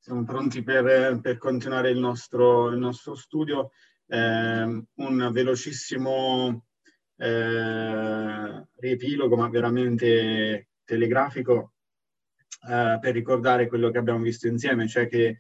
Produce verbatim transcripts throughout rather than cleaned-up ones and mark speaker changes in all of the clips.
Speaker 1: Siamo pronti per, per continuare il nostro, il nostro studio. Eh, un velocissimo eh, riepilogo, ma veramente telegrafico, eh, per ricordare quello che abbiamo visto insieme, cioè che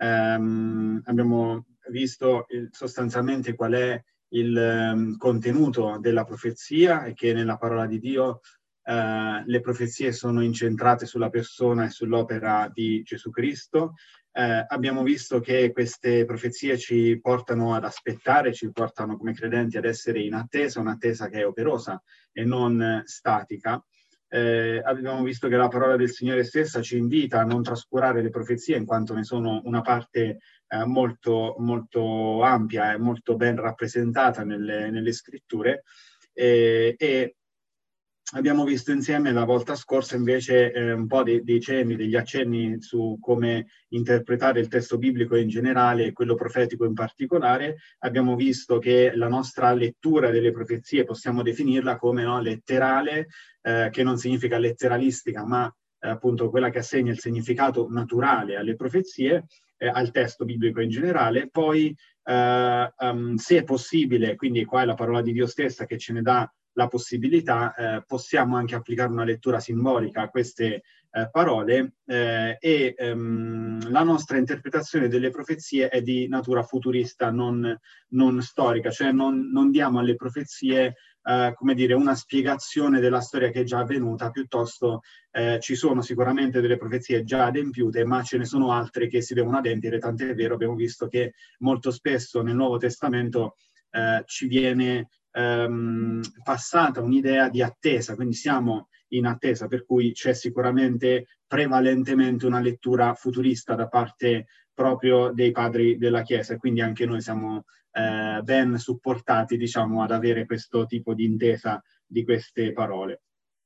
Speaker 1: ehm, abbiamo visto il, sostanzialmente qual è il um, contenuto della profezia e che nella parola di Dio Uh, le profezie sono incentrate sulla persona e sull'opera di Gesù Cristo. Uh, abbiamo visto che queste profezie ci portano ad aspettare, ci portano come credenti ad essere in attesa, un'attesa che è operosa e non statica. Uh, abbiamo visto che la parola del Signore stessa ci invita a non trascurare le profezie in quanto ne sono una parte uh, molto, molto ampia e molto ben rappresentata nelle, nelle scritture. E, e abbiamo visto insieme la volta scorsa invece eh, un po' dei, dei cenni, degli accenni su come interpretare il testo biblico in generale e quello profetico in particolare. Abbiamo visto che la nostra lettura delle profezie possiamo definirla come no, letterale, eh, che non significa letteralistica, ma eh, appunto quella che assegna il significato naturale alle profezie, eh, al testo biblico in generale. Poi, eh, um, se è possibile, quindi qua è la parola di Dio stessa che ce ne dà la possibilità, eh, possiamo anche applicare una lettura simbolica a queste eh, parole eh, e ehm, la nostra interpretazione delle profezie è di natura futurista, non, non storica, cioè non, non diamo alle profezie eh, come dire, una spiegazione della storia che è già avvenuta, piuttosto eh, ci sono sicuramente delle profezie già adempiute, ma ce ne sono altre che si devono adempiere, tant'è vero, abbiamo visto che molto spesso nel Nuovo Testamento eh, ci viene Ehm, passata un'idea di attesa, quindi siamo in attesa, per cui c'è sicuramente prevalentemente una lettura futurista da parte proprio dei padri della Chiesa, e quindi anche noi siamo eh, ben supportati, diciamo, ad avere questo tipo di intesa di queste parole.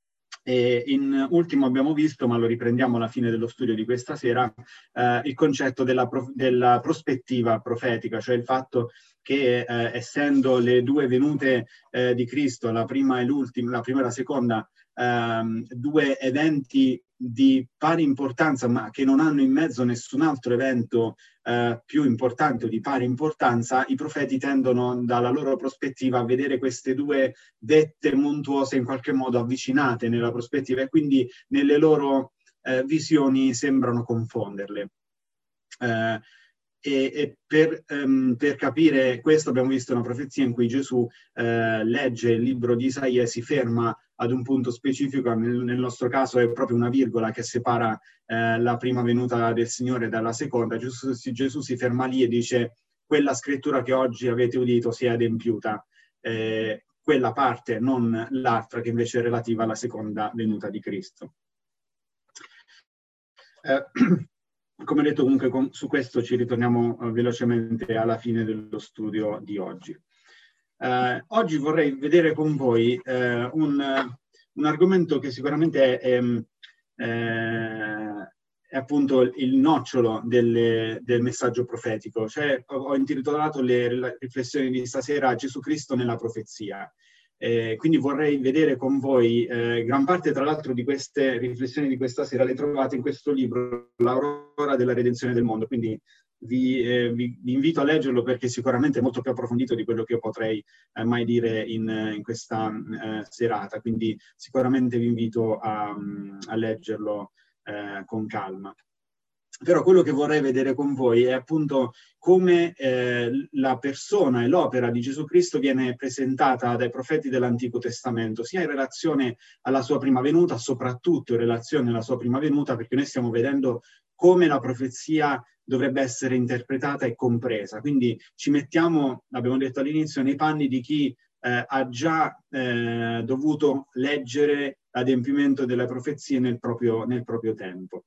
Speaker 1: E in ultimo abbiamo visto, ma lo riprendiamo alla fine dello studio di questa sera, eh, il concetto della, pro della prospettiva profetica, cioè il fatto che eh, essendo le due venute eh, di Cristo, la prima e l'ultima, la prima e la seconda, ehm, due eventi di pari importanza, ma che non hanno in mezzo nessun altro evento eh, più importante o di pari importanza, i profeti tendono dalla loro prospettiva a vedere queste due vette montuose in qualche modo avvicinate nella prospettiva e quindi nelle loro eh, visioni sembrano confonderle. Eh, E, e per, um, per capire questo abbiamo visto una profezia in cui Gesù eh, legge il libro di Isaia e si ferma ad un punto specifico, nel, nel nostro caso è proprio una virgola che separa eh, la prima venuta del Signore dalla seconda. Gesù, Gesù si ferma lì e dice: quella scrittura che oggi avete udito si è adempiuta, eh, quella parte, non l'altra che invece è relativa alla seconda venuta di Cristo. Eh, Come detto, comunque con, su questo ci ritorniamo uh, velocemente alla fine dello studio di oggi. Uh, oggi vorrei vedere con voi uh, un, uh, un argomento che sicuramente è, è, è appunto il nocciolo delle, del messaggio profetico. Cioè, ho, ho intitolato le, le riflessioni di stasera Gesù Cristo nella profezia. Eh, quindi vorrei vedere con voi, eh, gran parte tra l'altro di queste riflessioni di questa sera le trovate in questo libro, L'Aurora della Redenzione del Mondo, quindi vi, eh, vi, vi invito a leggerlo perché sicuramente è molto più approfondito di quello che io potrei eh, mai dire in, in questa eh, serata, quindi sicuramente vi invito a, a leggerlo eh, con calma. Però quello che vorrei vedere con voi è appunto come eh, la persona e l'opera di Gesù Cristo viene presentata dai profeti dell'Antico Testamento, sia in relazione alla sua prima venuta, soprattutto in relazione alla sua prima venuta, perché noi stiamo vedendo come la profezia dovrebbe essere interpretata e compresa. Quindi ci mettiamo, l'abbiamo detto all'inizio, nei panni di chi eh, ha già eh, dovuto leggere l'adempimento delle profezie nel proprio, nel proprio tempo.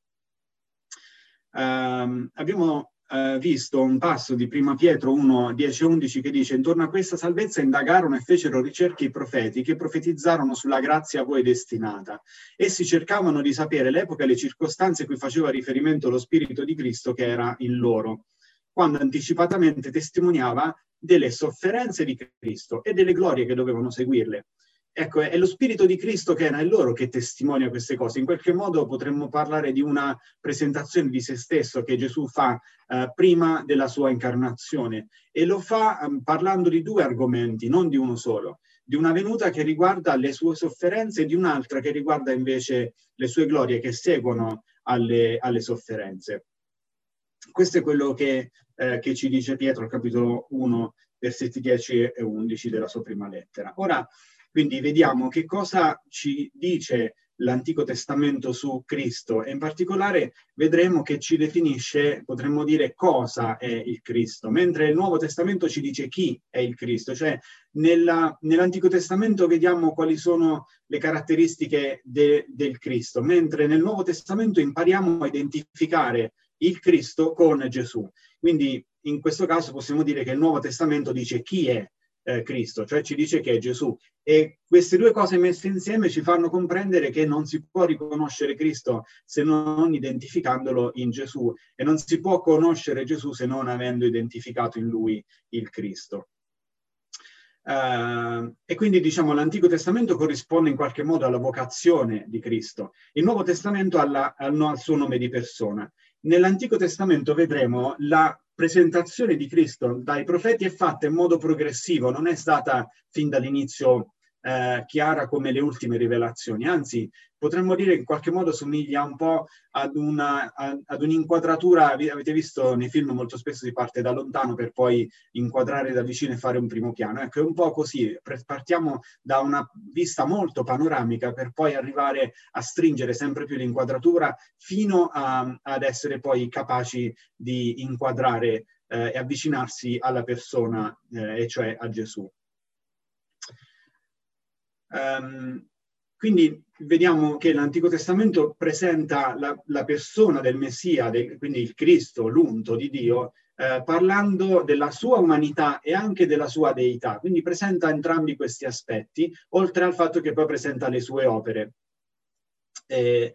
Speaker 1: Uh, abbiamo uh, visto un passo di Prima Pietro uno, dieci e undici che dice: intorno a questa salvezza indagarono e fecero ricerche i profeti che profetizzarono sulla grazia a voi destinata. Essi cercavano di sapere l'epoca e le circostanze cui faceva riferimento lo Spirito di Cristo che era in loro, quando anticipatamente testimoniava delle sofferenze di Cristo e delle glorie che dovevano seguirle. ecco, è lo Spirito di Cristo che era in loro che testimonia queste cose. In qualche modo potremmo parlare di una presentazione di se stesso che Gesù fa eh, prima della sua incarnazione, e lo fa eh, parlando di due argomenti, non di uno solo, di una venuta che riguarda le sue sofferenze e di un'altra che riguarda invece le sue glorie che seguono alle, alle sofferenze. Questo è quello che, eh, che ci dice Pietro al capitolo uno, versetti dieci e undici della sua prima lettera. Ora, quindi vediamo che cosa ci dice l'Antico Testamento su Cristo, e in particolare vedremo che ci definisce, potremmo dire, cosa è il Cristo, mentre il Nuovo Testamento ci dice chi è il Cristo. Cioè nella, nell'Antico Testamento vediamo quali sono le caratteristiche de, del Cristo, mentre nel Nuovo Testamento impariamo a identificare il Cristo con Gesù. Quindi in questo caso possiamo dire che il Nuovo Testamento dice chi è eh, Cristo, cioè ci dice che è Gesù. E queste due cose messe insieme ci fanno comprendere che non si può riconoscere Cristo se non identificandolo in Gesù, e non si può conoscere Gesù se non avendo identificato in lui il Cristo. Uh, e quindi diciamo l'Antico Testamento corrisponde in qualche modo alla vocazione di Cristo, il Nuovo Testamento alla, al, al suo nome di persona. Nell'Antico Testamento vedremo la presentazione di Cristo dai profeti è fatta in modo progressivo, non è stata fin dall'inizio eh, chiara come le ultime rivelazioni, anzi potremmo dire che in qualche modo somiglia un po' ad, una, ad un'inquadratura. Avete visto nei film molto spesso si parte da lontano per poi inquadrare da vicino e fare un primo piano. Ecco, è un po' così, partiamo da una vista molto panoramica per poi arrivare a stringere sempre più l'inquadratura fino a, ad essere poi capaci di inquadrare eh, e avvicinarsi alla persona, eh, e cioè a Gesù. Um, quindi vediamo che l'Antico Testamento presenta la, la persona del Messia, de, quindi il Cristo, l'unto di Dio, eh, parlando della sua umanità e anche della sua deità. Quindi presenta entrambi questi aspetti, oltre al fatto che poi presenta le sue opere. Eh,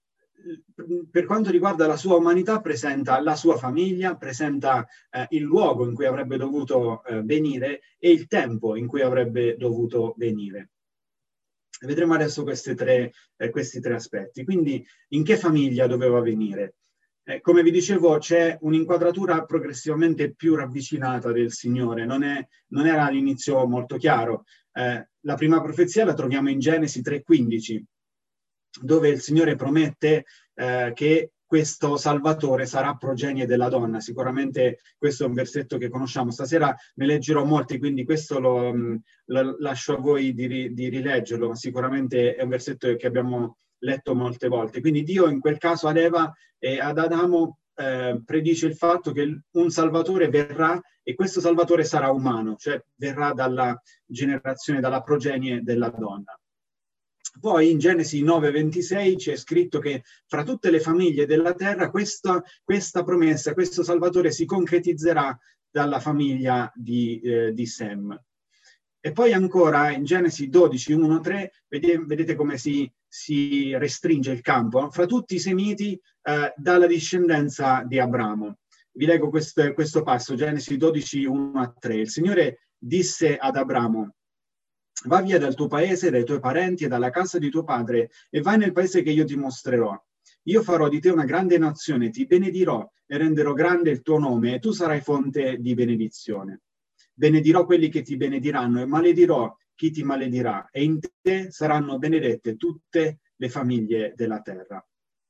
Speaker 1: per quanto riguarda la sua umanità, presenta la sua famiglia, presenta eh, il luogo in cui avrebbe dovuto eh, venire e il tempo in cui avrebbe dovuto venire. Vedremo adesso queste tre, eh, questi tre aspetti. Quindi, in che famiglia doveva venire? Eh, come vi dicevo, c'è un'inquadratura progressivamente più ravvicinata del Signore, non, è, non era all'inizio molto chiaro. Eh, la prima profezia la troviamo in Genesi tre quindici, dove il Signore promette eh, che questo Salvatore sarà progenie della donna. Sicuramente questo è un versetto che conosciamo. Stasera ne leggerò molti, quindi questo lo, lo lascio a voi di, di rileggerlo. Sicuramente è un versetto che abbiamo letto molte volte. Quindi Dio in quel caso ad Eva e ad Adamo eh, predice il fatto che un Salvatore verrà, e questo Salvatore sarà umano, cioè verrà dalla generazione, dalla progenie della donna. Poi in Genesi nove ventisei c'è scritto che fra tutte le famiglie della terra questa, questa promessa, questo Salvatore si concretizzerà dalla famiglia di, eh, di Sem. E poi ancora in Genesi dodici uno tre vedete, vedete come si, si restringe il campo, fra tutti i semiti eh, dalla discendenza di Abramo. Vi leggo questo, questo passo, Genesi dodici uno a tre. Il Signore disse ad Abramo: va via dal tuo paese, dai tuoi parenti e dalla casa di tuo padre e vai nel paese che io ti mostrerò. Io farò di te una grande nazione, ti benedirò e renderò grande il tuo nome e tu sarai fonte di benedizione. Benedirò quelli che ti benediranno e maledirò chi ti maledirà, e in te saranno benedette tutte le famiglie della terra.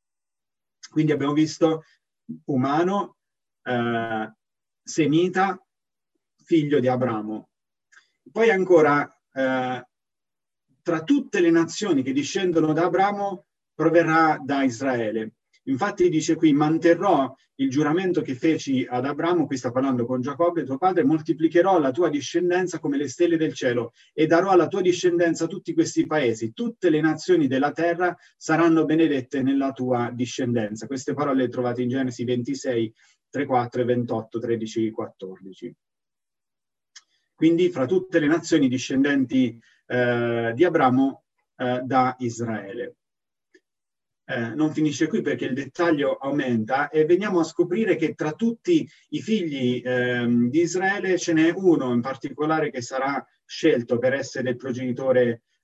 Speaker 1: Quindi abbiamo visto umano, eh, semita, figlio di Abramo. Poi ancora Uh, tra tutte le nazioni che discendono da Abramo proverrà da Israele. Infatti dice qui: manterrò il giuramento che feci ad Abramo, qui sta parlando con Giacobbe tuo padre, moltiplicherò la tua discendenza come le stelle del cielo e darò alla tua discendenza tutti questi paesi, tutte le nazioni della terra saranno benedette nella tua discendenza. Queste parole le trovate in Genesi ventisei tre quattro e ventotto tredici quattordici. Quindi fra tutte le nazioni discendenti eh, di Abramo eh, da Israele. Eh, non finisce qui perché il dettaglio aumenta e veniamo a scoprire che tra tutti i figli eh, di Israele ce n'è uno in particolare che sarà scelto per essere il progenitore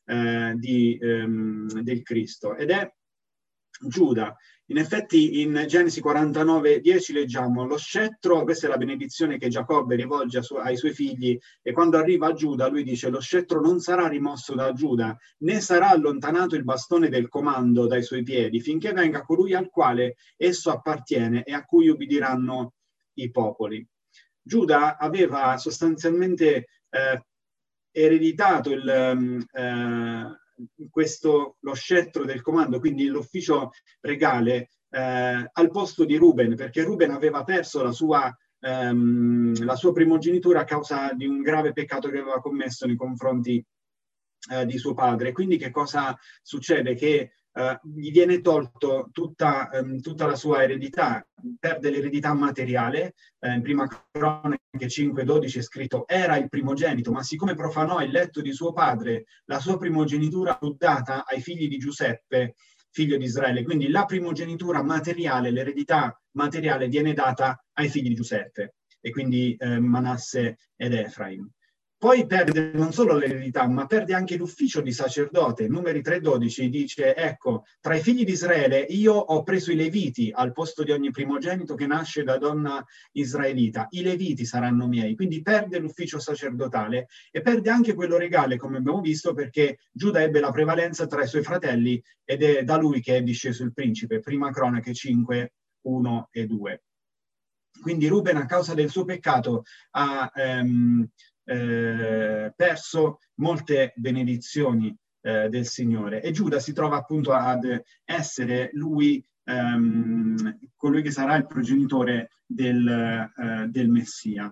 Speaker 1: eh, di, ehm, del Cristo, ed è Giuda. In effetti in Genesi quarantanove dieci leggiamo: lo scettro, questa è la benedizione che Giacobbe rivolge su, ai suoi figli, e quando arriva a Giuda lui dice: lo scettro non sarà rimosso da Giuda, né sarà allontanato il bastone del comando dai suoi piedi, finché venga colui al quale esso appartiene e a cui ubbidiranno i popoli. Giuda aveva sostanzialmente eh, ereditato il, eh, questo, lo scettro del comando, quindi l'ufficio regale, eh, al posto di Ruben, perché Ruben aveva perso la sua, ehm, la sua primogenitura a causa di un grave peccato che aveva commesso nei confronti eh, di suo padre. Quindi che cosa succede? Che Uh, gli viene tolto tutta, um, tutta la sua eredità, perde l'eredità materiale. Eh, in prima Cronache cinque dodici è scritto: era il primogenito, ma siccome profanò il letto di suo padre, la sua primogenitura fu data ai figli di Giuseppe, figlio di Israele. Quindi la primogenitura materiale, l'eredità materiale viene data ai figli di Giuseppe, e quindi eh, Manasse ed Efraim. Poi perde non solo l'eredità, ma perde anche l'ufficio di sacerdote. Numeri tre dodici dice: ecco, tra i figli di Israele io ho preso i Leviti al posto di ogni primogenito che nasce da donna israelita. I Leviti saranno miei. Quindi perde l'ufficio sacerdotale e perde anche quello regale, come abbiamo visto, perché Giuda ebbe la prevalenza tra i suoi fratelli ed è da lui che è disceso il principe. Prima Cronache cinque uno e due. Quindi Ruben, a causa del suo peccato, ha ehm, Eh, perso molte benedizioni eh, del Signore, e Giuda si trova appunto ad essere lui ehm, colui che sarà il progenitore del, eh, del Messia.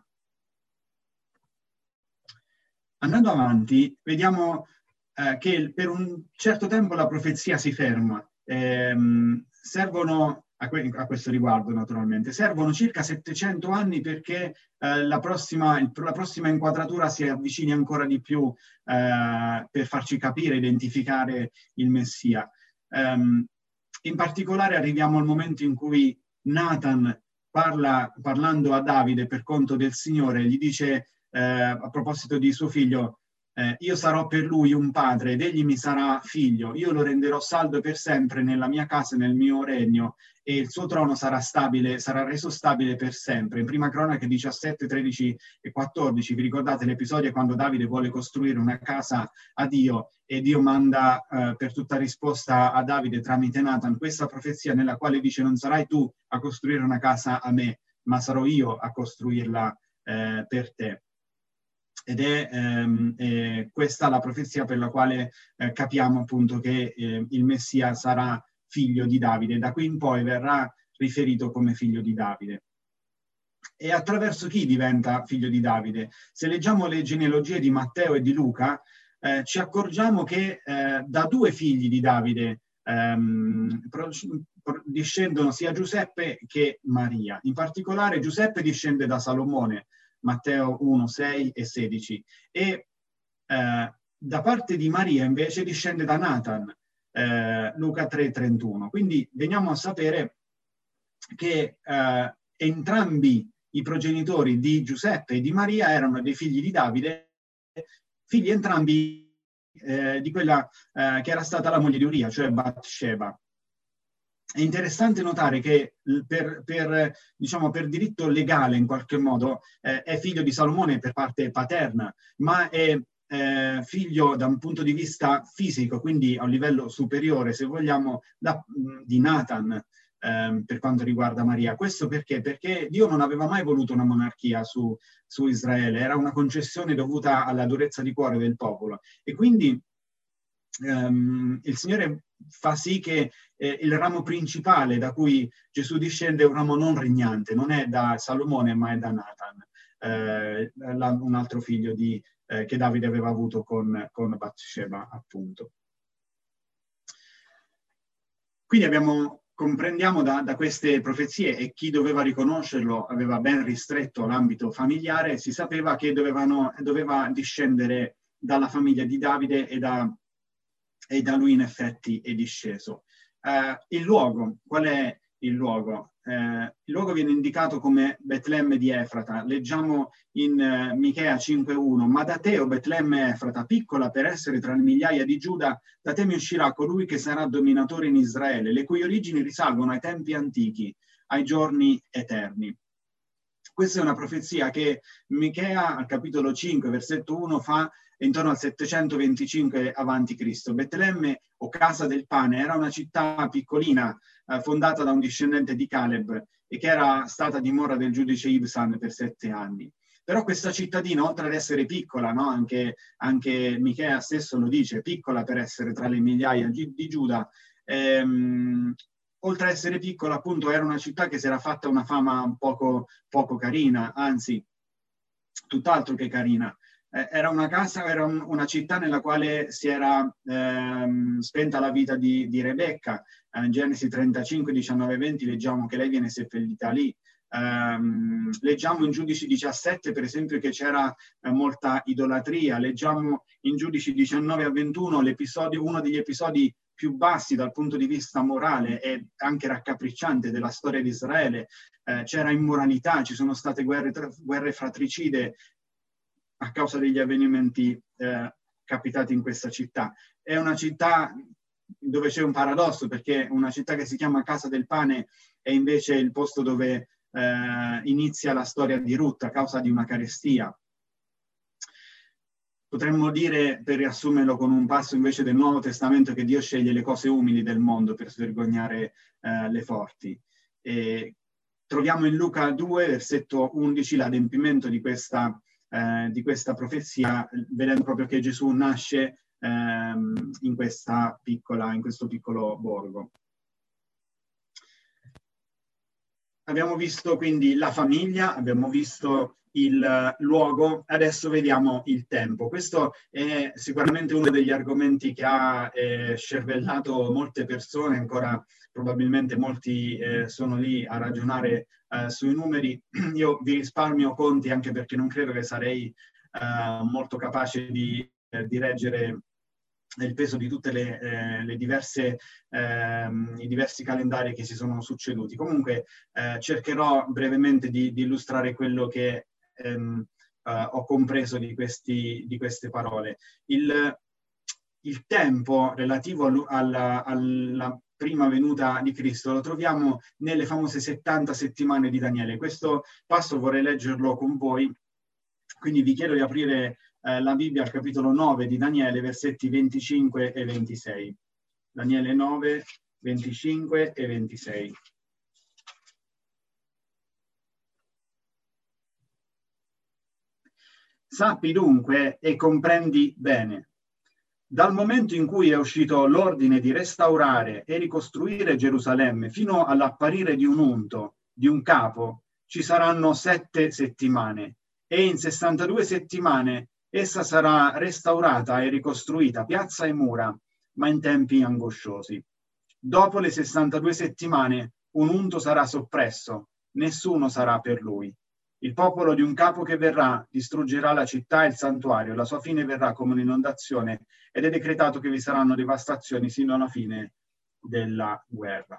Speaker 1: Andando avanti, vediamo eh, che per un certo tempo la profezia si ferma. Ehm, servono A, que- a questo riguardo, naturalmente, servono circa settecento anni perché eh, la, prossima, il, la prossima inquadratura si avvicini ancora di più eh, per farci capire, identificare il Messia. Um, in particolare arriviamo al momento in cui Nathan parla, parlando a Davide per conto del Signore, gli dice eh, a proposito di suo figlio: Eh, io sarò per lui un padre ed egli mi sarà figlio, io lo renderò saldo per sempre nella mia casa e nel mio regno, e il suo trono sarà stabile, sarà reso stabile per sempre. In prima Cronache diciassette, tredici e quattordici, vi ricordate l'episodio quando Davide vuole costruire una casa a Dio e Dio manda eh, per tutta risposta a Davide tramite Nathan questa profezia nella quale dice: non sarai tu a costruire una casa a me, ma sarò io a costruirla eh, per te. Ed è ehm, eh, questa la profezia per la quale eh, capiamo appunto che eh, il Messia sarà figlio di Davide. Da qui in poi verrà riferito come figlio di Davide. E attraverso chi diventa figlio di Davide? Se leggiamo le genealogie di Matteo e di Luca, eh, ci accorgiamo che eh, da due figli di Davide ehm, pro, pro, discendono sia Giuseppe che Maria. In particolare Giuseppe discende da Salomone, Matteo uno, sei e sedici, e eh, da parte di Maria invece discende da Nathan, eh, Luca tre trentuno. Quindi veniamo a sapere che eh, entrambi i progenitori di Giuseppe e di Maria erano dei figli di Davide, figli entrambi eh, di quella eh, che era stata la moglie di Uria, cioè Batsheba. È interessante notare che per, per, diciamo, per diritto legale, in qualche modo, eh, è figlio di Salomone per parte paterna, ma è eh, figlio da un punto di vista fisico, quindi a un livello superiore, se vogliamo, da, di Nathan eh, per quanto riguarda Maria. Questo perché? Perché Dio non aveva mai voluto una monarchia su, su Israele, era una concessione dovuta alla durezza di cuore del popolo. E quindi ehm, il Signore fa sì che eh, il ramo principale da cui Gesù discende è un ramo non regnante, non è da Salomone ma è da Nathan, eh, la, un altro figlio di, eh, che Davide aveva avuto con, con Batsheba, appunto. Quindi abbiamo, comprendiamo da, da queste profezie, e chi doveva riconoscerlo aveva ben ristretto l'ambito familiare, si sapeva che dovevano, doveva discendere dalla famiglia di Davide e da e da lui in effetti è disceso. Uh, il luogo, qual è il luogo? eh, il luogo viene indicato come Betlemme di Efrata. Leggiamo in eh, Michea cinque uno: ma da te, o Betlemme Efrata, piccola per essere tra le migliaia di Giuda, da te mi uscirà colui che sarà dominatore in Israele, le cui origini risalgono ai tempi antichi, ai giorni eterni. Questa è una profezia che Michea, al capitolo cinque, versetto uno, fa intorno al settecentoventicinque avanti Cristo. Betlemme, o casa del pane, era una città piccolina eh, fondata da un discendente di Caleb e che era stata dimora del giudice Ibsan per sette anni. Però questa cittadina, oltre ad essere piccola, no? anche, anche Michea stesso lo dice, piccola per essere tra le migliaia di, di Giuda, ehm, oltre ad essere piccola, appunto, era una città che si era fatta una fama poco, poco carina, anzi, tutt'altro che carina. Eh, era una casa, era un, una città nella quale si era ehm, spenta la vita di, di Rebecca. Eh, in Genesi trentacinque, diciannove venti leggiamo che lei viene seppellita lì. Um, leggiamo in Giudici diciassette, per esempio, che c'era eh, molta idolatria. Leggiamo in Giudici diciannove a ventuno l'episodio, uno degli episodi più bassi dal punto di vista morale e anche raccapricciante della storia di Israele. Eh, c'era immoralità, ci sono state guerre, guerre fratricide a causa degli avvenimenti eh, capitati in questa città. È una città dove c'è un paradosso, perché una città che si chiama Casa del Pane è invece il posto dove eh, inizia la storia di Ruth a causa di una carestia. Potremmo dire, per riassumerlo con un passo invece del Nuovo Testamento, che Dio sceglie le cose umili del mondo per svergognare eh, le forti. E troviamo in Luca due, versetto undici, l'adempimento di questa, eh, di questa profezia, vedendo proprio che Gesù nasce ehm, in, questa piccola, in questo piccolo borgo. Abbiamo visto quindi la famiglia, abbiamo visto il luogo, adesso vediamo il tempo. Questo è sicuramente uno degli argomenti che ha eh, scervellato molte persone, ancora probabilmente molti eh, sono lì a ragionare eh, sui numeri. Io vi risparmio conti, anche perché non credo che sarei eh, molto capace di, eh, di reggere il peso di tutte le, eh, le diverse, ehm, i diversi calendari che si sono succeduti. Comunque eh, cercherò brevemente di, di illustrare quello che ehm, eh, ho compreso di, questi, di queste parole. Il, il tempo relativo alla, alla prima venuta di Cristo lo troviamo nelle famose settanta settimane di Daniele. Questo passo vorrei leggerlo con voi, quindi vi chiedo di aprire eh, la Bibbia al capitolo nove di Daniele, versetti venticinque e ventisei. Daniele nove, venticinque e ventisei. Sappi dunque e comprendi bene. Dal momento in cui è uscito l'ordine di restaurare e ricostruire Gerusalemme fino all'apparire di un unto, di un capo, ci saranno sette settimane, e in sessantadue settimane essa sarà restaurata e ricostruita, piazza e mura, ma in tempi angosciosi. Dopo le sessantadue settimane un unto sarà soppresso, nessuno sarà per lui. Il popolo di un capo che verrà distruggerà la città e il santuario, la sua fine verrà come un'inondazione, ed è decretato che vi saranno devastazioni sino alla fine della guerra.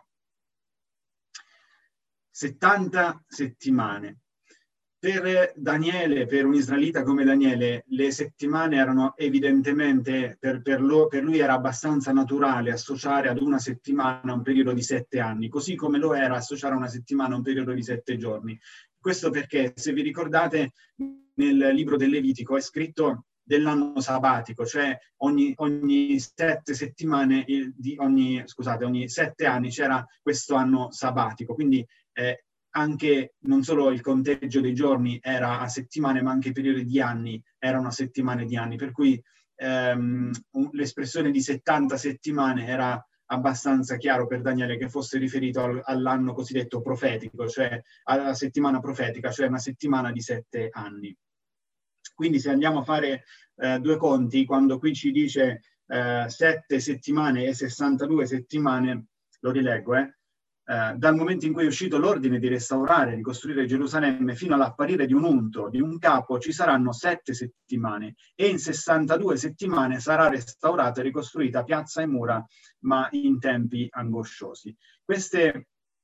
Speaker 1: settanta settimane. Per Daniele, per un israelita come Daniele, le settimane erano evidentemente, per, per, lo, per lui era abbastanza naturale associare ad una settimana un periodo di sette anni, così come lo era associare a una settimana un periodo di sette giorni. Questo perché, se vi ricordate, nel libro del Levitico è scritto dell'anno sabbatico, cioè ogni, ogni sette settimane, di ogni, scusate, ogni sette anni c'era questo anno sabbatico, quindi eh, anche non solo il conteggio dei giorni era a settimane, ma anche i periodi di anni erano a settimane di anni, per cui ehm, l'espressione di settanta settimane era abbastanza chiaro per Daniele che fosse riferito al, all'anno cosiddetto profetico, cioè alla settimana profetica, cioè una settimana di sette anni. Quindi se andiamo a fare eh, due conti, quando qui ci dice eh, sette settimane e sessantadue settimane, lo rileggo, eh, Uh, dal momento in cui è uscito l'ordine di restaurare e ricostruire Gerusalemme fino all'apparire di un unto, di un capo, ci saranno sette settimane, e in sessantadue settimane sarà restaurata e ricostruita piazza e mura, ma in tempi angosciosi. Queste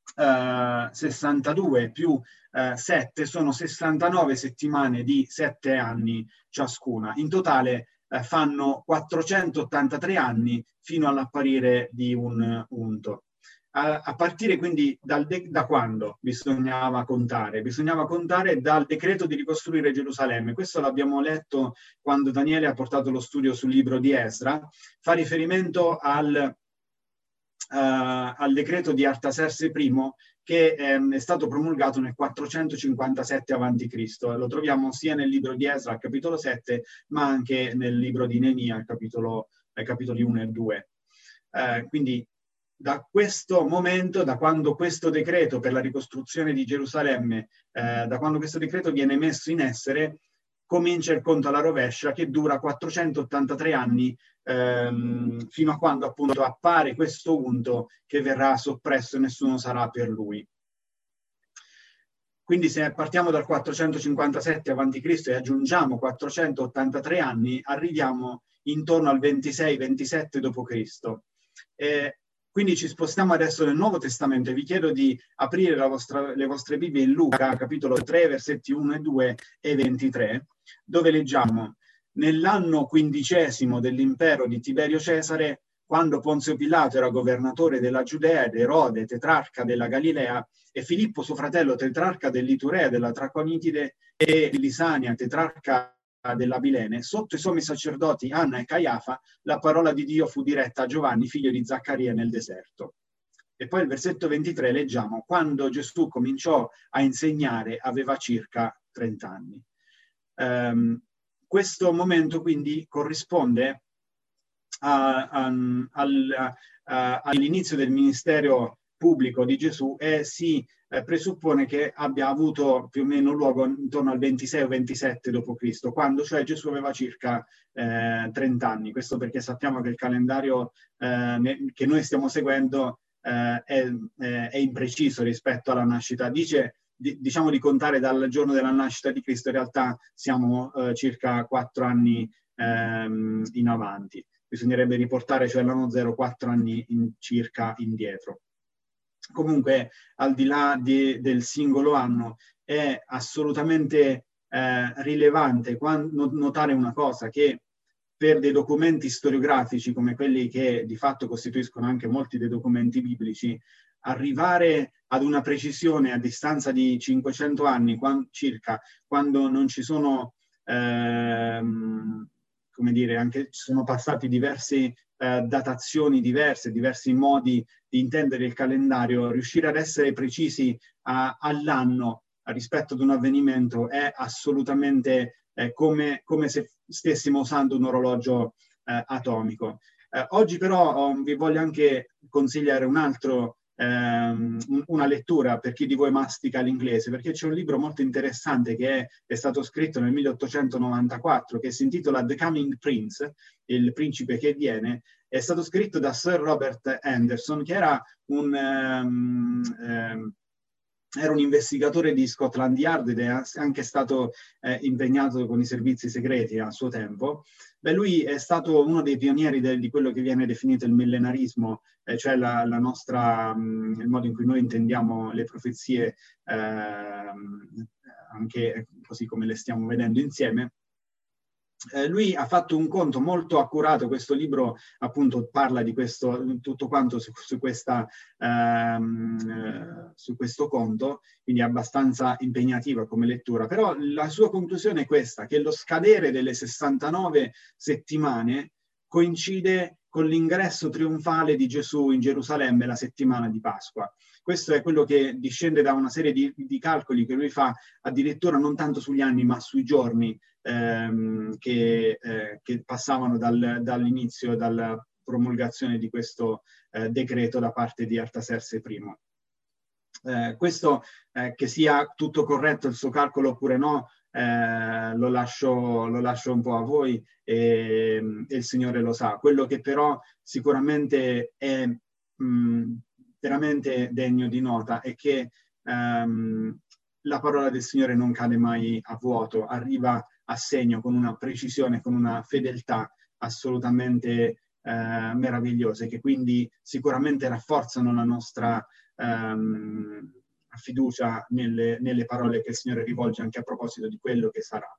Speaker 1: eh, sessantadue più eh, sette sono sessantanove settimane di sette anni ciascuna. In totale eh, fanno quattrocentottantatré anni fino all'apparire di un unto. A, a partire quindi dal da quando bisognava contare? Bisognava contare dal decreto di ricostruire Gerusalemme. Questo l'abbiamo letto quando Daniele ha portato lo studio sul libro di Esra. Fa riferimento al, uh, al decreto di Artaserse I che ehm, è stato promulgato nel quattrocentocinquantasette avanti Cristo. Lo troviamo sia nel libro di Esra, al capitolo sette, ma anche nel libro di Neemia, al capitolo, ai capitoli uno e due. Uh, quindi da questo momento, da quando questo decreto per la ricostruzione di Gerusalemme, eh, da quando questo decreto viene messo in essere, comincia il conto alla rovescia che dura quattrocentottantatré anni ehm, fino a quando appunto appare questo unto che verrà soppresso e nessuno sarà per lui. Quindi se partiamo dal quattrocentocinquantasette avanti Cristo e aggiungiamo quattrocentottantatré anni, arriviamo intorno al ventisei ventisette dopo Cristo. Eh, Quindi ci spostiamo adesso nel Nuovo Testamento e vi chiedo di aprire la vostra, le vostre Bibbie in Luca, capitolo tre, versetti uno e due e ventitré, dove leggiamo: nell'anno quindicesimo dell'impero di Tiberio Cesare, quando Ponzio Pilato era governatore della Giudea ed Erode, tetrarca della Galilea, e Filippo suo fratello, tetrarca dell'Iturea, della Traconitide, e Lisania, tetrarca della Bilene, sotto i sommi sacerdoti Anna e Caiafa, la parola di Dio fu diretta a Giovanni, figlio di Zaccaria, nel deserto. E poi il versetto ventitré leggiamo: quando Gesù cominciò a insegnare aveva circa trenta anni. Um, questo momento quindi corrisponde a, a, al, a, all'inizio del ministero pubblico di Gesù e si eh, presuppone che abbia avuto più o meno luogo intorno al ventisei o ventisette dopo Cristo, quando cioè Gesù aveva circa eh, trenta anni. Questo perché sappiamo che il calendario eh, ne, che noi stiamo seguendo eh, è, è impreciso rispetto alla nascita. Dice di, diciamo di contare dal giorno della nascita di Cristo, in realtà siamo eh, circa quattro anni ehm, in avanti. Bisognerebbe riportare cioè l'anno zero quattro anni in, circa indietro. Comunque, al di là di, del singolo anno, è assolutamente eh, rilevante quando, notare una cosa, che per dei documenti storiografici come quelli che di fatto costituiscono anche molti dei documenti biblici, arrivare ad una precisione a distanza di cinquecento anni quando, circa, quando non ci sono, ehm, come dire, anche ci sono passati diversi eh, datazioni diverse, diversi modi di intendere il calendario, riuscire ad essere precisi all'anno rispetto ad un avvenimento è assolutamente eh, come, come se stessimo usando un orologio eh, atomico. Eh, oggi però oh, vi voglio anche consigliare un altro, ehm, una lettura per chi di voi mastica l'inglese, perché c'è un libro molto interessante che è, è stato scritto nel milleottocentonovantaquattro, che si intitola The Coming Prince, il principe che viene. È stato scritto da Sir Robert Anderson, che era un, um, um, era un investigatore di Scotland Yard ed è anche stato eh, impegnato con i servizi segreti a suo tempo. Beh, lui è stato uno dei pionieri del, di quello che viene definito il millenarismo, eh, cioè la, la nostra, mh, il modo in cui noi intendiamo le profezie, eh, anche così come le stiamo vedendo insieme. Eh, lui ha fatto un conto molto accurato, questo libro appunto parla di questo, tutto quanto su, su, questa, ehm, su questo conto, quindi è abbastanza impegnativa come lettura, però la sua conclusione è questa, che lo scadere delle sessantanove settimane coincide con l'ingresso trionfale di Gesù in Gerusalemme la settimana di Pasqua. Questo è quello che discende da una serie di, di calcoli che lui fa addirittura non tanto sugli anni ma sui giorni ehm, che, eh, che passavano dal, dall'inizio, dalla promulgazione di questo eh, decreto da parte di Artaserse I. Eh, questo, eh, che sia tutto corretto il suo calcolo oppure no, eh, lo, lascio, lo lascio un po' a voi e, e il Signore lo sa. Quello che però sicuramente è mh, veramente degno di nota è che um, la parola del Signore non cade mai a vuoto, arriva a segno con una precisione, con una fedeltà assolutamente eh, meravigliose, che quindi sicuramente rafforzano la nostra, ehm, fiducia nelle, nelle parole che il Signore rivolge anche a proposito di quello che sarà.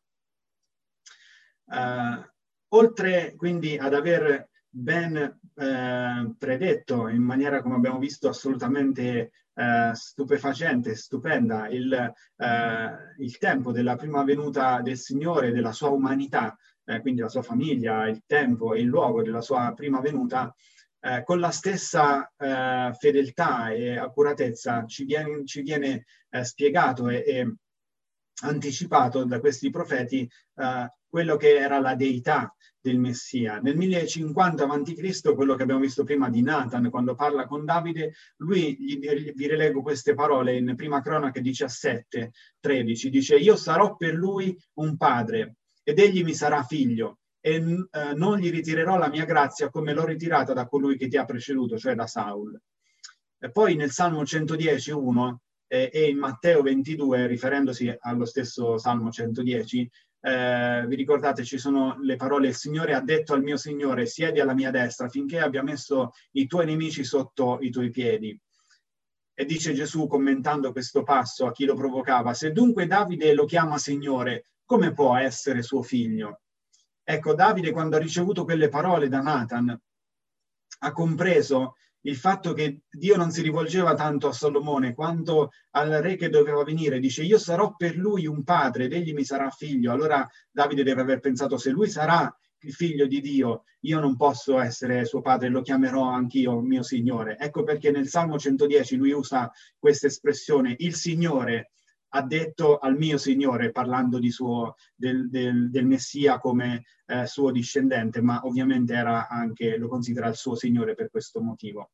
Speaker 1: Uh, oltre quindi ad aver ben eh, predetto in maniera, come abbiamo visto, assolutamente eh, stupefacente, stupenda il, eh, il tempo della prima venuta del Signore, della sua umanità, eh, quindi la sua famiglia, il tempo e il luogo della sua prima venuta, eh, con la stessa eh, fedeltà e accuratezza ci viene, ci viene eh, spiegato e, e anticipato da questi profeti eh, quello che era la deità del Messia. Nel millecinquanta avanti Cristo, quello che abbiamo visto prima di Nathan, quando parla con Davide, lui, gli, vi rilego queste parole in Prima Cronache diciassette tredici, dice: io sarò per lui un padre ed egli mi sarà figlio e eh, non gli ritirerò la mia grazia come l'ho ritirata da colui che ti ha preceduto, cioè da Saul. E poi nel Salmo centodieci uno eh, e in Matteo ventidue, riferendosi allo stesso Salmo centodieci, Eh, vi ricordate, ci sono le parole: il Signore ha detto al mio Signore, siedi alla mia destra finché abbia messo i tuoi nemici sotto i tuoi piedi. E dice Gesù, commentando questo passo a chi lo provocava: se dunque Davide lo chiama Signore, come può essere suo figlio? Ecco, Davide, quando ha ricevuto quelle parole da Nathan, ha compreso il fatto che Dio non si rivolgeva tanto a Salomone quanto al re che doveva venire. Dice: io sarò per lui un padre ed egli mi sarà figlio. Allora Davide deve aver pensato: se lui sarà il figlio di Dio, io non posso essere suo padre, lo chiamerò anch'io mio Signore. Ecco perché nel Salmo centodieci lui usa questa espressione: il Signore ha detto al mio Signore, parlando di suo, del, del, del Messia come eh, suo discendente, ma ovviamente era anche, lo considera il suo Signore per questo motivo.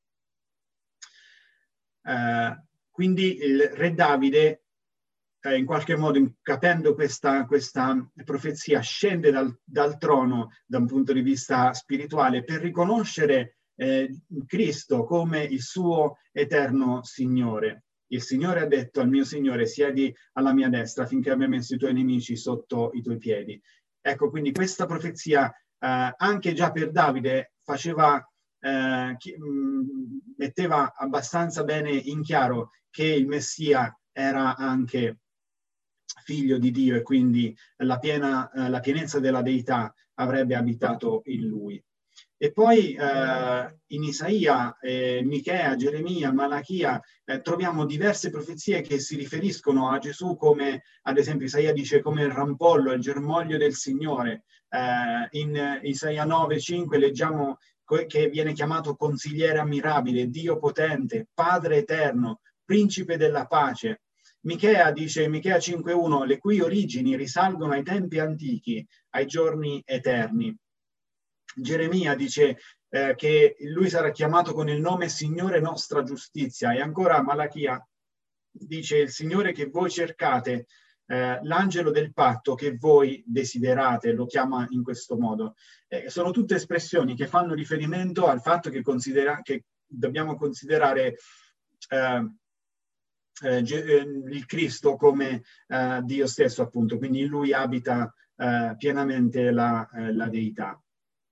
Speaker 1: Eh, quindi il re Davide, eh, in qualche modo, capendo questa, questa profezia, scende dal, dal trono da un punto di vista spirituale per riconoscere eh, Cristo come il suo eterno Signore. Il Signore ha detto al mio Signore: siedi alla mia destra finché abbia messo i tuoi nemici sotto i tuoi piedi. Ecco, quindi questa profezia eh, anche già per Davide faceva, eh, chi, mh, metteva abbastanza bene in chiaro che il Messia era anche figlio di Dio e quindi la, piena, eh, la pienezza della deità avrebbe abitato in lui. E poi eh, in Isaia, eh, Michea, Geremia, Malachia eh, troviamo diverse profezie che si riferiscono a Gesù come, ad esempio, Isaia dice come il rampollo, il germoglio del Signore. Eh, in Isaia nove cinque leggiamo che viene chiamato consigliere ammirabile, Dio potente, Padre eterno, principe della pace. Michea dice, Michea cinque uno, le cui origini risalgono ai tempi antichi, ai giorni eterni. Geremia dice eh, che lui sarà chiamato con il nome Signore nostra giustizia. E ancora Malachia dice: il Signore che voi cercate, eh, l'angelo del patto che voi desiderate, lo chiama in questo modo. Eh, sono tutte espressioni che fanno riferimento al fatto che, considera che dobbiamo considerare eh, eh, il Cristo come eh, Dio stesso, appunto, quindi in lui abita eh, pienamente la, eh, la deità.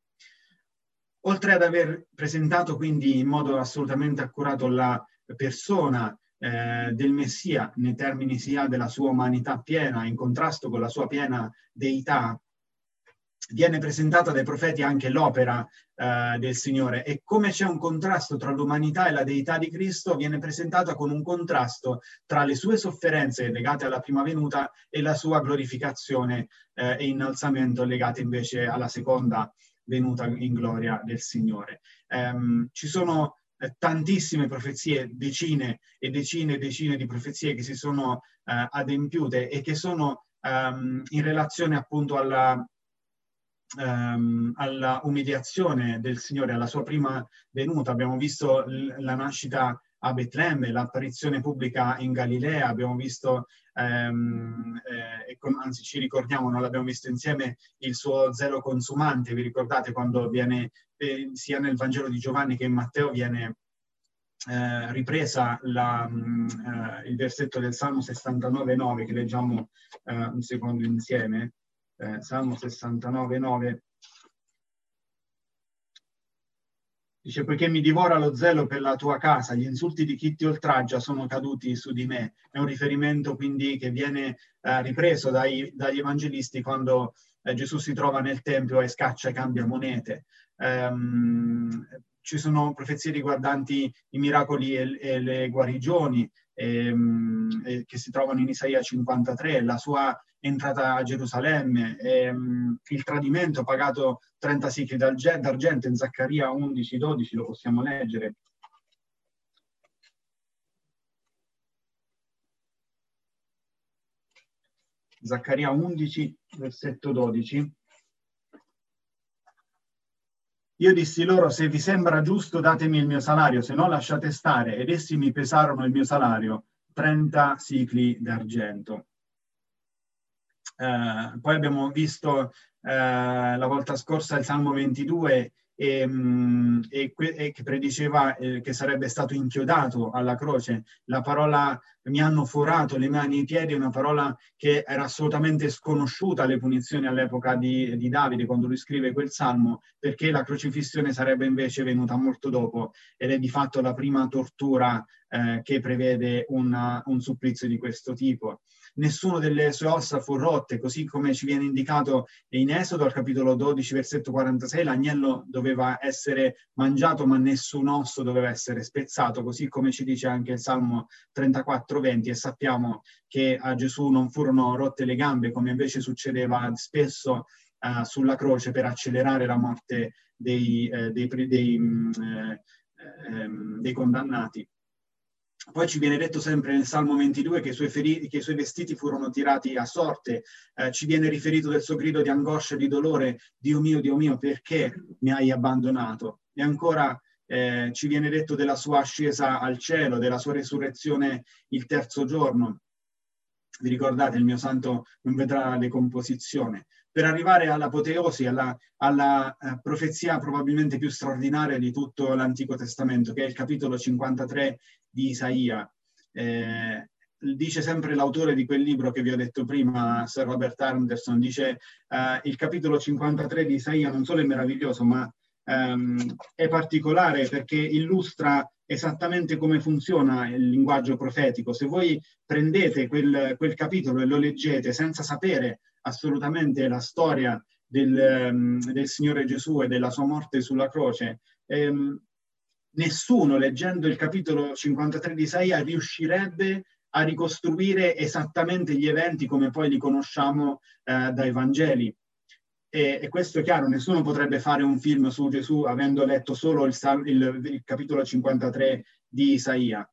Speaker 1: Oltre ad aver presentato quindi in modo assolutamente accurato la persona eh, del Messia nei termini sia della sua umanità piena, in contrasto con la sua piena deità, viene presentata dai profeti anche l'opera eh, del Signore, e come c'è un contrasto tra l'umanità e la deità di Cristo, viene presentata con un contrasto tra le sue sofferenze legate alla prima venuta e la sua glorificazione eh, e innalzamento legate invece alla seconda venuta in gloria del Signore. Um, ci sono eh, tantissime profezie, decine e decine e decine di profezie che si sono eh, adempiute e che sono um, in relazione appunto alla, um, alla umiliazione del Signore, alla sua prima venuta. Abbiamo visto la nascita a Betlemme, l'apparizione pubblica in Galilea, abbiamo visto, ehm, eh, con, anzi ci ricordiamo, non l'abbiamo visto insieme, il suo zelo consumante. Vi ricordate quando viene, eh, sia nel Vangelo di Giovanni che in Matteo, viene eh, ripresa la, mh, eh, il versetto del Salmo sessantanove nove, che leggiamo eh, un secondo insieme. Eh, Salmo sessantanove nove. Dice, poiché mi divora lo zelo per la tua casa, gli insulti di chi ti oltraggia sono caduti su di me. È un riferimento quindi che viene eh, ripreso dai, dagli evangelisti quando eh, Gesù si trova nel Tempio e scaccia e cambia monete. Um, ci sono profezie riguardanti i miracoli e, e le guarigioni ehm, e, che si trovano in Isaia cinquantatré, la sua entrata a Gerusalemme, ehm, il tradimento pagato trenta sicli d'argento in Zaccaria undici dodici, lo possiamo leggere. Zaccaria undici, versetto dodici. Io dissi loro, se vi sembra giusto datemi il mio salario, se no lasciate stare. Ed essi mi pesarono il mio salario, trenta sicli d'argento. Eh, poi abbiamo visto eh, la volta scorsa il Salmo ventidue e, mh, e, e che prediceva eh, che sarebbe stato inchiodato alla croce. La parola mi hanno forato le mani e i piedi è una parola che era assolutamente sconosciuta alle punizioni all'epoca di, di Davide quando lui scrive quel salmo, perché la crocifissione sarebbe invece venuta molto dopo ed è di fatto la prima tortura eh, che prevede una, un supplizio di questo tipo. Nessuno delle sue ossa fu rotte, così come ci viene indicato in Esodo al capitolo dodici, versetto quarantasei, l'agnello doveva essere mangiato ma nessun osso doveva essere spezzato, così come ci dice anche il Salmo trentaquattro venti, e sappiamo che a Gesù non furono rotte le gambe come invece succedeva spesso uh, sulla croce per accelerare la morte dei, eh, dei, dei, dei, eh, eh, dei condannati. Poi ci viene detto sempre nel Salmo ventidue che i suoi, feri- che i suoi vestiti furono tirati a sorte, eh, ci viene riferito del suo grido di angoscia e di dolore, Dio mio, Dio mio, perché mi hai abbandonato? E ancora eh, ci viene detto della sua ascesa al cielo, della sua resurrezione il terzo giorno. Vi ricordate, il mio santo non vedrà la decomposizione. Per arrivare all'apoteosi, alla, alla uh, profezia probabilmente più straordinaria di tutto l'Antico Testamento, che è il capitolo cinquantatré di Isaia. Eh, dice sempre l'autore di quel libro che vi ho detto prima, Sir Robert Anderson, dice uh, il capitolo cinquantatré di Isaia non solo è meraviglioso, ma um, è particolare perché illustra esattamente come funziona il linguaggio profetico. Se voi prendete quel, quel capitolo e lo leggete senza sapere assolutamente la storia del, um, del Signore Gesù e della sua morte sulla croce, ehm, nessuno leggendo il capitolo cinquantatré di Isaia riuscirebbe a ricostruire esattamente gli eventi come poi li conosciamo eh, dai Vangeli. E, e questo è chiaro, nessuno potrebbe fare un film su Gesù avendo letto solo il, il, il capitolo cinquantatré di Isaia.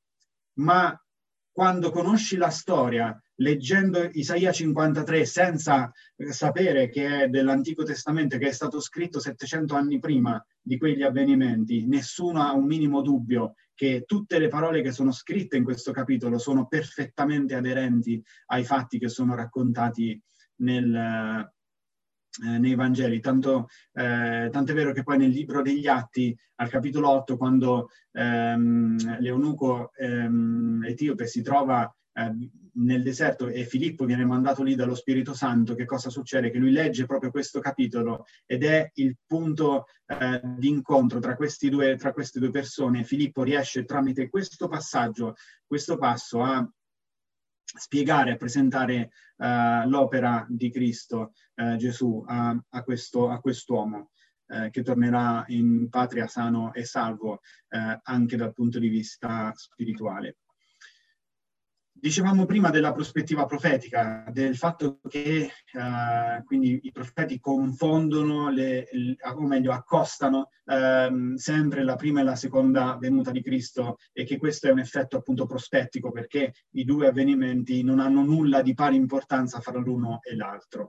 Speaker 1: Ma quando conosci la storia, leggendo Isaia cinquantatré senza sapere che è dell'Antico Testamento, che è stato scritto settecento anni prima di quegli avvenimenti, nessuno ha un minimo dubbio che tutte le parole che sono scritte in questo capitolo sono perfettamente aderenti ai fatti che sono raccontati nel... Eh, nei Vangeli, tanto, eh, tanto è vero che poi nel libro degli Atti, al capitolo otto, quando ehm, l'eunuco ehm, etiope si trova eh, nel deserto e Filippo viene mandato lì dallo Spirito Santo, che cosa succede? Che lui legge proprio questo capitolo ed è il punto eh, di incontro tra, questi due, tra queste due persone. Filippo riesce tramite questo passaggio, questo passo a spiegare, a presentare uh, l'opera di Cristo uh, Gesù a, a, questo, a quest'uomo uh, che tornerà in patria sano e salvo uh, anche dal punto di vista spirituale. Dicevamo prima della prospettiva profetica, del fatto che uh, quindi i profeti confondono, le, le, o meglio accostano um, sempre la prima e la seconda venuta di Cristo e che questo è un effetto appunto prospettico perché i due avvenimenti non hanno nulla di pari importanza fra l'uno e l'altro.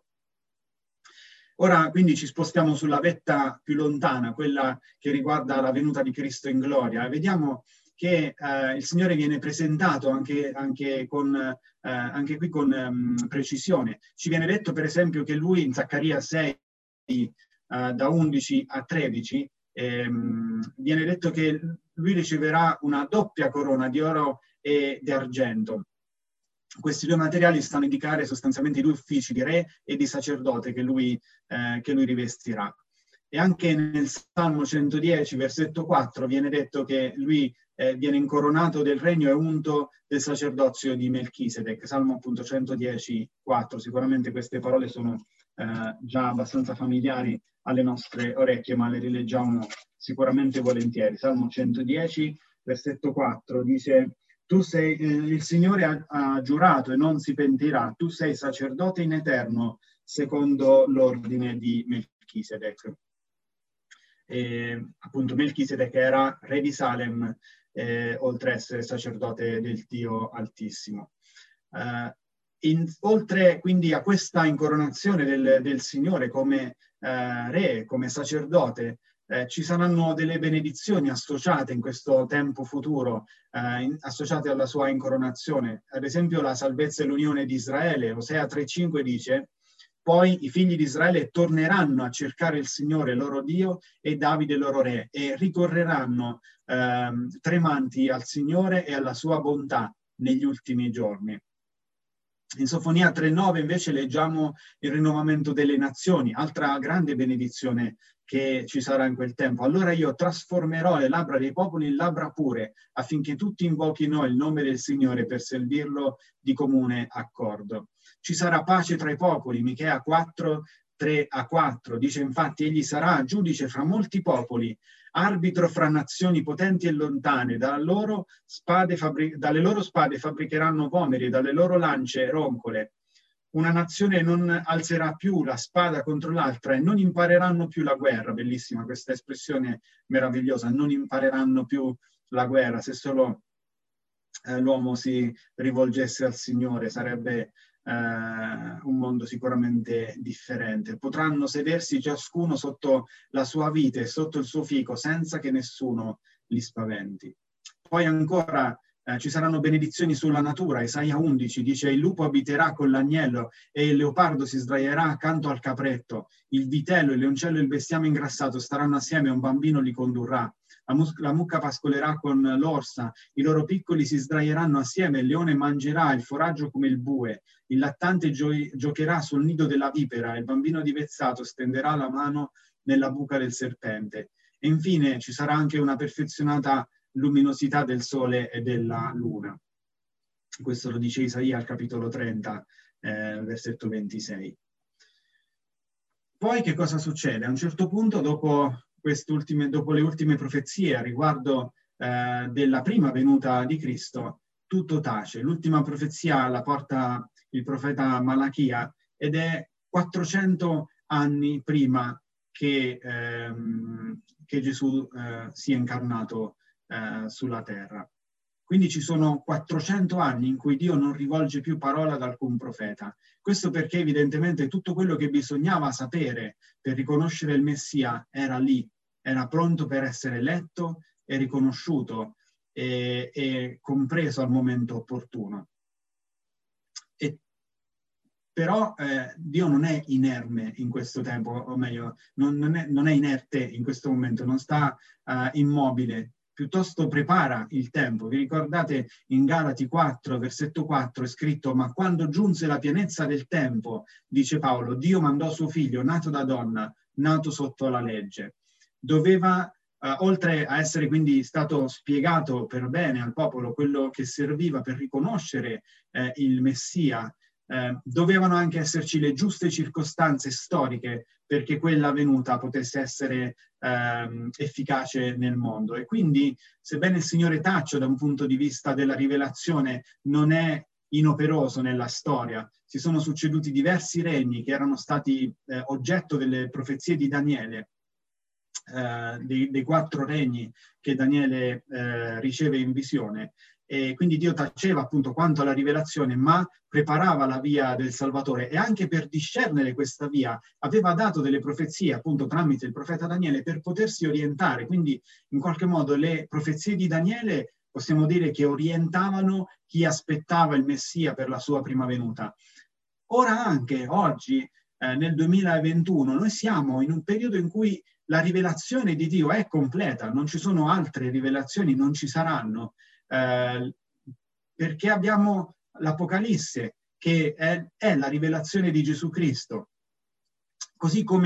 Speaker 1: Ora quindi ci spostiamo sulla vetta più lontana, quella che riguarda la venuta di Cristo in gloria, e vediamo che eh, il Signore viene presentato anche, anche, con, eh, anche qui con um, precisione. Ci viene detto per esempio che lui in Zaccaria sei, eh, da undici a tredici, ehm, viene detto che lui riceverà una doppia corona di oro e di argento. Questi due materiali stanno a indicare sostanzialmente i due uffici di re e di sacerdote che lui, eh, che lui rivestirà. E anche nel Salmo centodieci, versetto quattro, viene detto che lui eh, viene incoronato del regno e unto del sacerdozio di Melchisedec. Salmo appunto centodieci, quattro. Sicuramente queste parole sono eh, già abbastanza familiari alle nostre orecchie, ma le rileggiamo sicuramente volentieri. Salmo centodieci, versetto quattro, dice: tu sei, eh, il Signore ha, ha giurato e non si pentirà, tu sei sacerdote in eterno, secondo l'ordine di Melchisedec. E, appunto, Melchisedec era re di Salem, eh, oltre a essere sacerdote del Dio Altissimo. Uh, in, oltre quindi a questa incoronazione del, del Signore come uh, re, come sacerdote, eh, ci saranno delle benedizioni associate in questo tempo futuro, eh, in, associate alla sua incoronazione. Ad esempio la salvezza e l'unione di Israele. Osea tre cinque dice: poi i figli di Israele torneranno a cercare il Signore loro Dio e Davide loro re, e ricorreranno eh, tremanti al Signore e alla sua bontà negli ultimi giorni. In Sofonia tre nove invece leggiamo il rinnovamento delle nazioni, altra grande benedizione che ci sarà in quel tempo. Allora io trasformerò le labbra dei popoli in labbra pure, affinché tutti invochino il nome del Signore per servirlo di comune accordo. Ci sarà pace tra i popoli, Michea quattro, tre a quattro, dice infatti: egli sarà giudice fra molti popoli, arbitro fra nazioni potenti e lontane, dalle loro spade, fabri- dalle loro spade fabbricheranno pomeri, dalle loro lance roncole. Una nazione non alzerà più la spada contro l'altra e non impareranno più la guerra. Bellissima questa espressione meravigliosa, non impareranno più la guerra. Se solo eh, l'uomo si rivolgesse al Signore sarebbe eh, un mondo sicuramente differente. Potranno sedersi ciascuno sotto la sua vite e sotto il suo fico senza che nessuno li spaventi. Poi ancora Eh, ci saranno benedizioni sulla natura. Isaia undici dice: il lupo abiterà con l'agnello e il leopardo si sdraierà accanto al capretto, il vitello, il leoncello e il bestiame ingrassato staranno assieme e un bambino li condurrà. La, mus- la mucca pascolerà con l'orsa, i loro piccoli si sdraieranno assieme, il leone mangerà il foraggio come il bue, il lattante gio- giocherà sul nido della vipera, il bambino divezzato stenderà la mano nella buca del serpente. E infine ci sarà anche una perfezionata luminosità del sole e della luna. Questo lo dice Isaia al capitolo trenta, eh, versetto ventisei. Poi che cosa succede? A un certo punto, dopo, quest'ultime, dopo le ultime profezie a riguardo eh, della prima venuta di Cristo, tutto tace. L'ultima profezia la porta il profeta Malachia ed è quattrocento anni prima che, ehm, che Gesù eh, sia incarnato Eh, sulla terra. Quindi ci sono quattrocento anni in cui Dio non rivolge più parola ad alcun profeta. Questo perché evidentemente tutto quello che bisognava sapere per riconoscere il Messia era lì, era pronto per essere letto e riconosciuto e, e compreso al momento opportuno. E Però eh, Dio non è inerme in questo tempo, o meglio, non, non, è, non è inerte in questo momento, non sta uh, immobile, piuttosto prepara il tempo. Vi ricordate in Galati quattro, versetto quattro, è scritto: ma quando giunse la pienezza del tempo, dice Paolo, Dio mandò suo figlio, nato da donna, nato sotto la legge. Doveva, uh, oltre a essere quindi stato spiegato per bene al popolo quello che serviva per riconoscere eh, il Messia, Eh, dovevano anche esserci le giuste circostanze storiche perché quella venuta potesse essere ehm, efficace nel mondo. E quindi, sebbene il Signore taccia da un punto di vista della rivelazione, non è inoperoso nella storia. Si sono succeduti diversi regni che erano stati eh, oggetto delle profezie di Daniele, eh, dei, dei quattro regni che Daniele eh, riceve in visione. E quindi Dio taceva appunto quanto alla rivelazione, ma preparava la via del Salvatore, e anche per discernere questa via aveva dato delle profezie appunto tramite il profeta Daniele per potersi orientare. Quindi in qualche modo le profezie di Daniele possiamo dire che orientavano chi aspettava il Messia per la sua prima venuta. Ora anche oggi eh, nel duemilaventuno noi siamo in un periodo in cui la rivelazione di Dio è completa, non ci sono altre rivelazioni, non ci saranno. Eh, perché abbiamo l'Apocalisse, che è, è la rivelazione di Gesù Cristo. Così come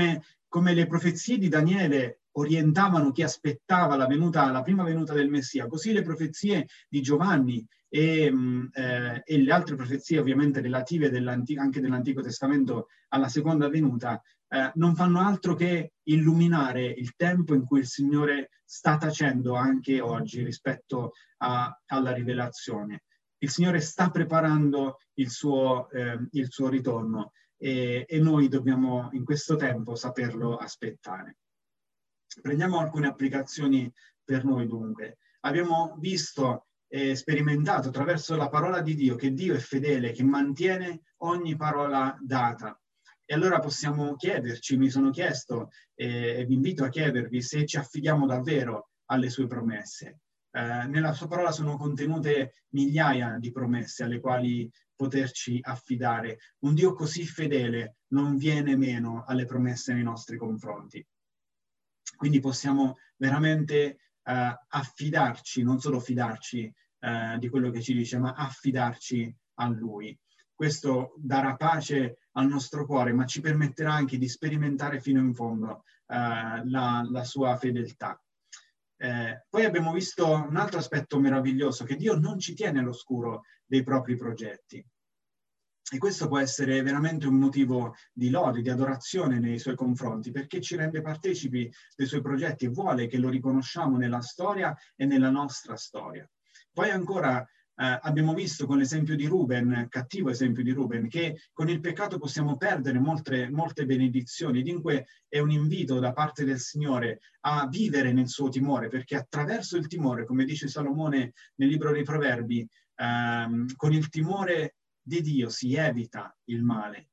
Speaker 1: come le profezie di Daniele orientavano chi aspettava la, venuta, la prima venuta del Messia, così le profezie di Giovanni e, eh, e le altre profezie ovviamente relative dell'antico, anche dell'Antico Testamento alla seconda venuta, eh, non fanno altro che illuminare il tempo in cui il Signore sta tacendo anche oggi rispetto a, alla rivelazione. Il Signore sta preparando il suo, eh, il suo ritorno e, e noi dobbiamo in questo tempo saperlo aspettare. Prendiamo alcune applicazioni per noi dunque. Abbiamo visto e sperimentato attraverso la parola di Dio che Dio è fedele, che mantiene ogni parola data. E allora possiamo chiederci, mi sono chiesto eh, e vi invito a chiedervi se ci affidiamo davvero alle sue promesse. Eh, nella sua parola sono contenute migliaia di promesse alle quali poterci affidare. Un Dio così fedele non viene meno alle promesse nei nostri confronti. Quindi possiamo veramente eh, affidarci, non solo fidarci eh, di quello che ci dice, ma affidarci a Lui. Questo darà pace al nostro cuore, ma ci permetterà anche di sperimentare fino in fondo eh, la, la sua fedeltà. Eh, poi abbiamo visto un altro aspetto meraviglioso, che Dio non ci tiene all'oscuro dei propri progetti. E questo può essere veramente un motivo di lode, di adorazione nei suoi confronti, perché ci rende partecipi dei suoi progetti e vuole che lo riconosciamo nella storia e nella nostra storia. Poi ancora eh, abbiamo visto con l'esempio di Ruben, cattivo esempio di Ruben, che con il peccato possiamo perdere molte, molte benedizioni. Dunque è un invito da parte del Signore a vivere nel suo timore, perché attraverso il timore, come dice Salomone nel libro dei Proverbi, ehm, con il timore di Dio si evita il male.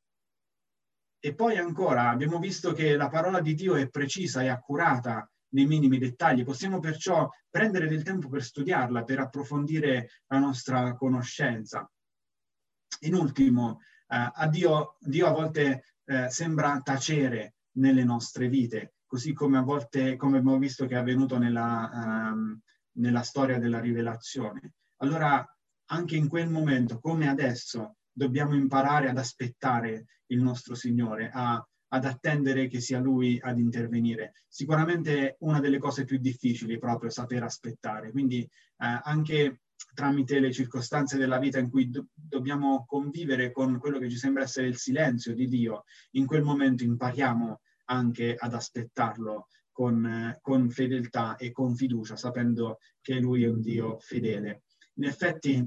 Speaker 1: E poi ancora abbiamo visto che la parola di Dio è precisa e accurata nei minimi dettagli. Possiamo perciò prendere del tempo per studiarla, per approfondire la nostra conoscenza. In ultimo, eh, a Dio, Dio a volte eh, sembra tacere nelle nostre vite, così come a volte, come abbiamo visto che è avvenuto nella, um, nella storia della rivelazione. Allora, anche in quel momento, come adesso, dobbiamo imparare ad aspettare il nostro Signore, a, ad attendere che sia Lui ad intervenire. Sicuramente una delle cose più difficili è proprio saper aspettare, quindi eh, anche tramite le circostanze della vita in cui do- dobbiamo convivere con quello che ci sembra essere il silenzio di Dio, in quel momento impariamo anche ad aspettarlo con, eh, con fedeltà e con fiducia, sapendo che Lui è un Dio fedele. In effetti,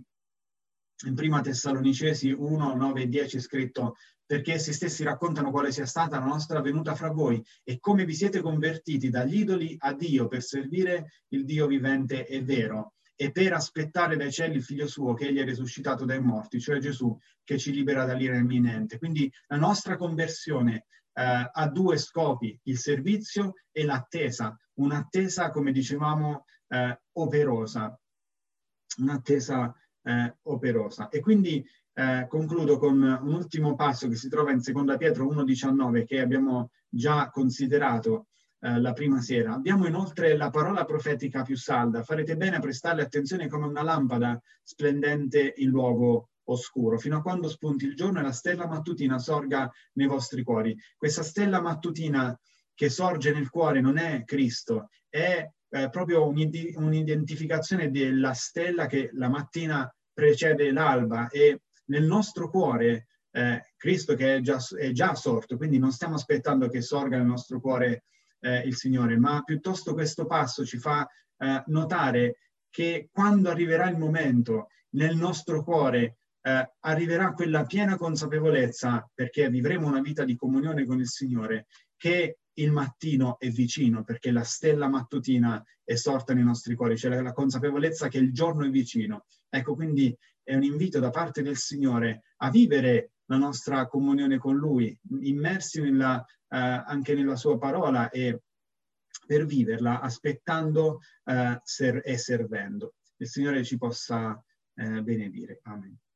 Speaker 1: in prima Tessalonicesi uno, nove e dieci è scritto: perché essi stessi raccontano quale sia stata la nostra venuta fra voi e come vi siete convertiti dagli idoli a Dio per servire il Dio vivente e vero e per aspettare dai cieli il Figlio suo che egli è risuscitato dai morti, cioè Gesù, che ci libera dall'ira imminente. Quindi la nostra conversione eh, ha due scopi: il servizio e l'attesa, un'attesa, come dicevamo, eh, operosa, un'attesa Eh, operosa. E quindi eh, concludo con un ultimo passo che si trova in seconda Pietro uno diciannove, che abbiamo già considerato eh, la prima sera. Abbiamo inoltre la parola profetica più salda: farete bene a prestarle attenzione come una lampada splendente in luogo oscuro, fino a quando spunti il giorno e la stella mattutina sorga nei vostri cuori. Questa stella mattutina che sorge nel cuore non è Cristo, è Eh, proprio un'identificazione della stella che la mattina precede l'alba, e nel nostro cuore eh, Cristo che è già, è già sorto, quindi non stiamo aspettando che sorga nel nostro cuore eh, il Signore, ma piuttosto questo passo ci fa eh, notare che quando arriverà il momento nel nostro cuore eh, arriverà quella piena consapevolezza, perché vivremo una vita di comunione con il Signore, che il mattino è vicino, perché la stella mattutina è sorta nei nostri cuori, c'è la, la consapevolezza che il giorno è vicino. Ecco, quindi è un invito da parte del Signore a vivere la nostra comunione con Lui, immersi nella, eh, anche nella sua parola, e per viverla aspettando eh, ser- e servendo. Il Signore ci possa eh, benedire. Amen.